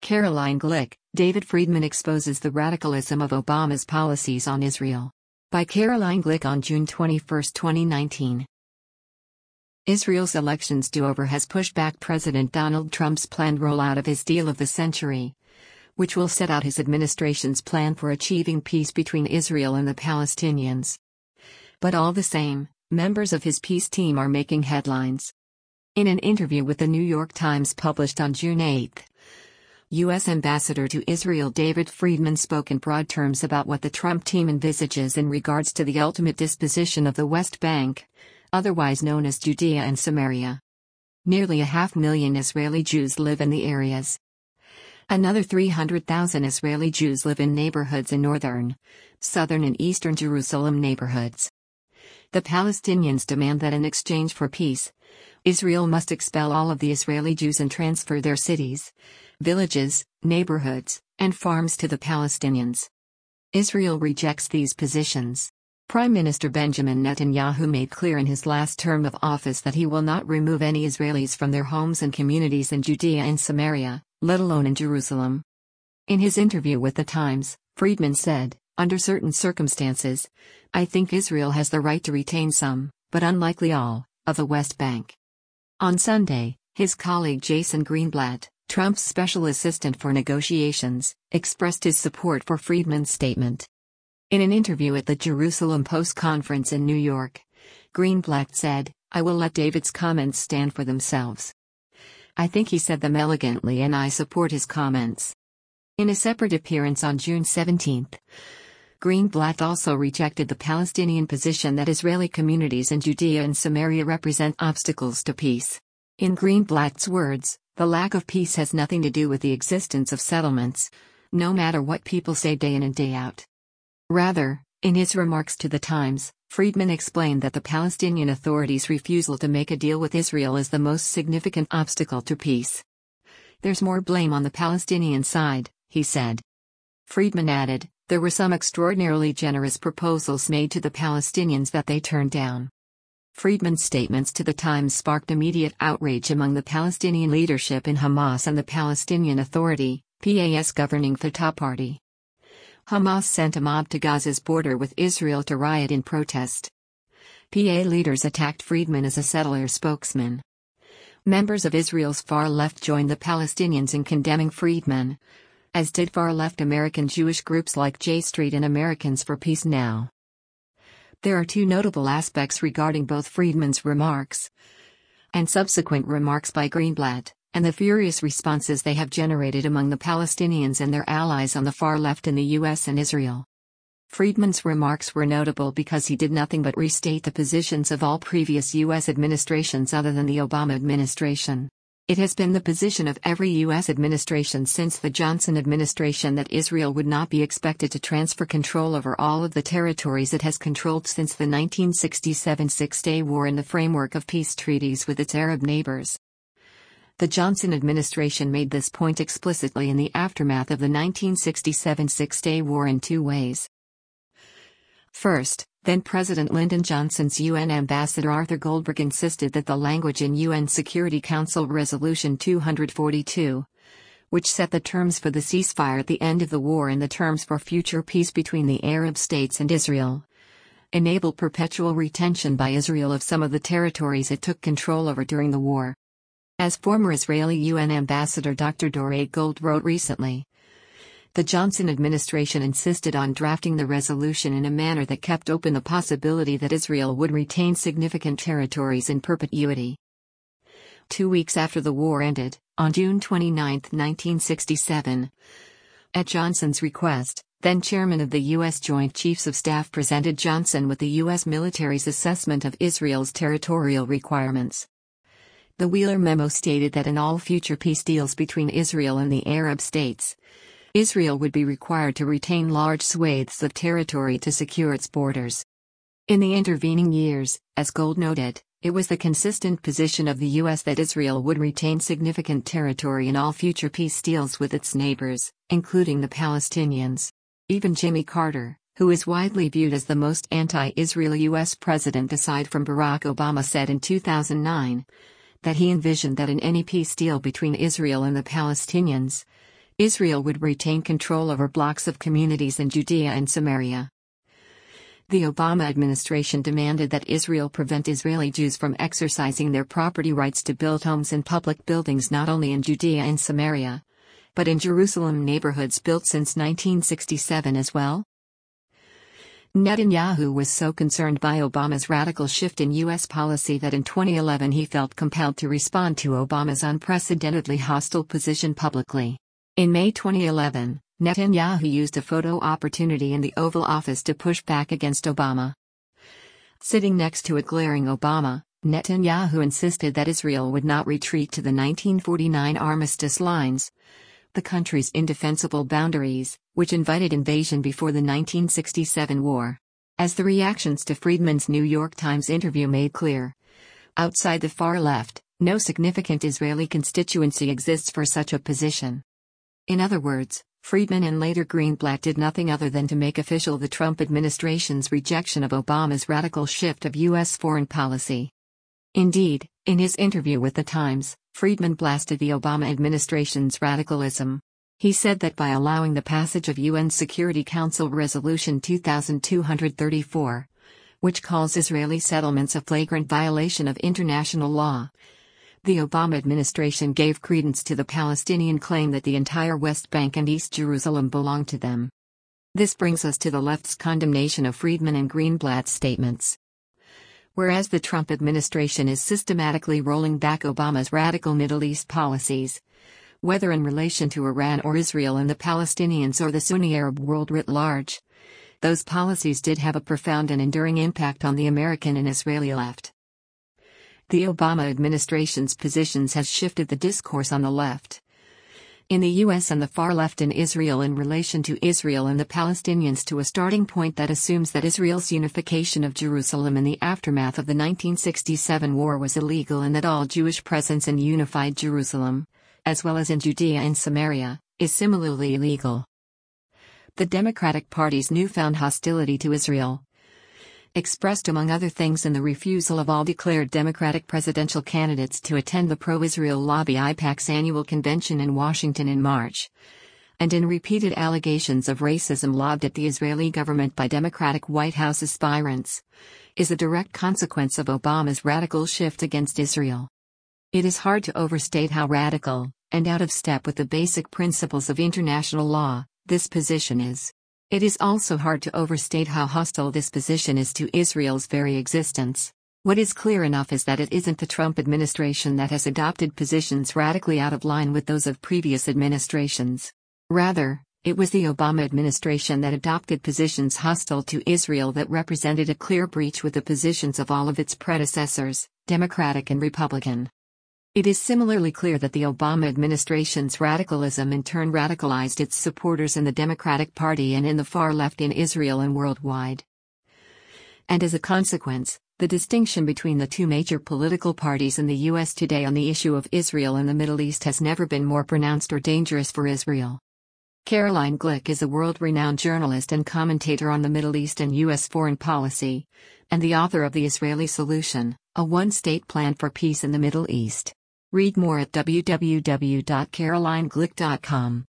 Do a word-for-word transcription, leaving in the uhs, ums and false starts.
Caroline Glick, David Friedman exposes the radicalism of Obama's policies on Israel. By Caroline Glick on June twenty-first, twenty nineteen. Israel's elections do-over has pushed back President Donald Trump's planned rollout of his deal of the century, which will set out his administration's plan for achieving peace between Israel and the Palestinians. But all the same, members of his peace team are making headlines. In an interview with the New York Times published on June eighth, U S Ambassador to Israel David Friedman spoke in broad terms about what the Trump team envisages in regards to the ultimate disposition of the West Bank, otherwise known as Judea and Samaria. Nearly a half million Israeli Jews live in the areas. Another three hundred thousand Israeli Jews live in neighborhoods in northern, southern and eastern Jerusalem neighborhoods. The Palestinians demand that in exchange for peace, Israel must expel all of the Israeli Jews and transfer their cities, villages, neighborhoods, and farms to the Palestinians. Israel rejects these positions. Prime Minister Benjamin Netanyahu made clear in his last term of office that he will not remove any Israelis from their homes and communities in Judea and Samaria, let alone in Jerusalem. In his interview with The Times, Friedman said, "Under certain circumstances, I think Israel has the right to retain some, but unlikely all, of the West Bank." On Sunday, his colleague Jason Greenblatt, Trump's special assistant for negotiations, expressed his support for Friedman's statement. In an interview at the Jerusalem Post conference in New York, Greenblatt said, "I will let David's comments stand for themselves. I think he said them elegantly and I support his comments." In a separate appearance on June seventeenth, Greenblatt also rejected the Palestinian position that Israeli communities in Judea and Samaria represent obstacles to peace. In Greenblatt's words, "The lack of peace has nothing to do with the existence of settlements, no matter what people say day in and day out." Rather, in his remarks to The Times, Friedman explained that the Palestinian Authority's refusal to make a deal with Israel is the most significant obstacle to peace. "There's more blame on the Palestinian side," he said. Friedman added, "There were some extraordinarily generous proposals made to the Palestinians that they turned down." Friedman's statements to The Times sparked immediate outrage among the Palestinian leadership in Hamas and the Palestinian Authority, P A S governing Fatah Party. Hamas sent a mob to Gaza's border with Israel to riot in protest. P A leaders attacked Friedman as a settler spokesman. Members of Israel's far left joined the Palestinians in condemning Friedman, as did far-left American Jewish groups like J Street and Americans for Peace Now. There are two notable aspects regarding both Friedman's remarks and subsequent remarks by Greenblatt, and the furious responses they have generated among the Palestinians and their allies on the far left in the U S and Israel. Friedman's remarks were notable because he did nothing but restate the positions of all previous U S administrations other than the Obama administration. It has been the position of every U S administration since the Johnson administration that Israel would not be expected to transfer control over all of the territories it has controlled since the nineteen sixty-seven Six-Day War in the framework of peace treaties with its Arab neighbors. The Johnson administration made this point explicitly in the aftermath of the nineteen sixty-seven Six-Day War in two ways. First, then-President Lyndon Johnson's U N ambassador Arthur Goldberg insisted that the language in U N Security Council Resolution two forty-two, which set the terms for the ceasefire at the end of the war and the terms for future peace between the Arab states and Israel, enabled perpetual retention by Israel of some of the territories it took control over during the war. As former Israeli U N ambassador Doctor Doray Gold wrote recently, the Johnson administration insisted on drafting the resolution in a manner that kept open the possibility that Israel would retain significant territories in perpetuity. Two weeks after the war ended, on June twenty-ninth, nineteen sixty-seven, at Johnson's request, then chairman of the U S Joint Chiefs of Staff presented Johnson with the U S military's assessment of Israel's territorial requirements. The Wheeler memo stated that in all future peace deals between Israel and the Arab states, Israel would be required to retain large swathes of territory to secure its borders. In the intervening years, as Gold noted, it was the consistent position of the U S that Israel would retain significant territory in all future peace deals with its neighbors, including the Palestinians. Even Jimmy Carter, who is widely viewed as the most anti-Israel U S president aside from Barack Obama, said in two thousand nine that he envisioned that in any peace deal between Israel and the Palestinians, Israel would retain control over blocks of communities in Judea and Samaria. The Obama administration demanded that Israel prevent Israeli Jews from exercising their property rights to build homes and public buildings not only in Judea and Samaria, but in Jerusalem neighborhoods built since nineteen sixty-seven as well. Netanyahu was so concerned by Obama's radical shift in U S policy that in twenty eleven he felt compelled to respond to Obama's unprecedentedly hostile position publicly. In May twenty eleven, Netanyahu used a photo opportunity in the Oval Office to push back against Obama. Sitting next to a glaring Obama, Netanyahu insisted that Israel would not retreat to the nineteen forty-nine armistice lines, the country's indefensible boundaries, which invited invasion before the nineteen sixty-seven war. As the reactions to Friedman's New York Times interview made clear, outside the far left, no significant Israeli constituency exists for such a position. In other words, Friedman and later Greenblatt did nothing other than to make official the Trump administration's rejection of Obama's radical shift of U S foreign policy. Indeed, in his interview with The Times, Friedman blasted the Obama administration's radicalism. He said that by allowing the passage of U N Security Council Resolution two thousand two hundred thirty-four, which calls Israeli settlements a flagrant violation of international law, the Obama administration gave credence to the Palestinian claim that the entire West Bank and East Jerusalem belong to them. This brings us to the left's condemnation of Friedman and Greenblatt's statements. Whereas the Trump administration is systematically rolling back Obama's radical Middle East policies, whether in relation to Iran or Israel and the Palestinians or the Sunni Arab world writ large, those policies did have a profound and enduring impact on the American and Israeli left. The Obama administration's positions has shifted the discourse on the left, in the U S and the far left in Israel in relation to Israel and the Palestinians to a starting point that assumes that Israel's unification of Jerusalem in the aftermath of the nineteen sixty-seven war was illegal and that all Jewish presence in unified Jerusalem, as well as in Judea and Samaria, is similarly illegal. The Democratic Party's newfound hostility to Israel, expressed among other things in the refusal of all declared Democratic presidential candidates to attend the pro-Israel lobby I PAC's annual convention in Washington in March, and in repeated allegations of racism lobbed at the Israeli government by Democratic White House aspirants, is a direct consequence of Obama's radical shift against Israel. It is hard to overstate how radical, and out of step with the basic principles of international law, this position is. It is also hard to overstate how hostile this position is to Israel's very existence. What is clear enough is that it isn't the Trump administration that has adopted positions radically out of line with those of previous administrations. Rather, it was the Obama administration that adopted positions hostile to Israel that represented a clear breach with the positions of all of its predecessors, Democratic and Republican. It is similarly clear that the Obama administration's radicalism in turn radicalized its supporters in the Democratic Party and in the far left in Israel and worldwide. And as a consequence, the distinction between the two major political parties in the U S today on the issue of Israel and the Middle East has never been more pronounced or dangerous for Israel. Caroline Glick is a world-renowned journalist and commentator on the Middle East and U S foreign policy, and the author of The Israeli Solution, a one-state plan for peace in the Middle East. Read more at w w w dot caroline glick dot com.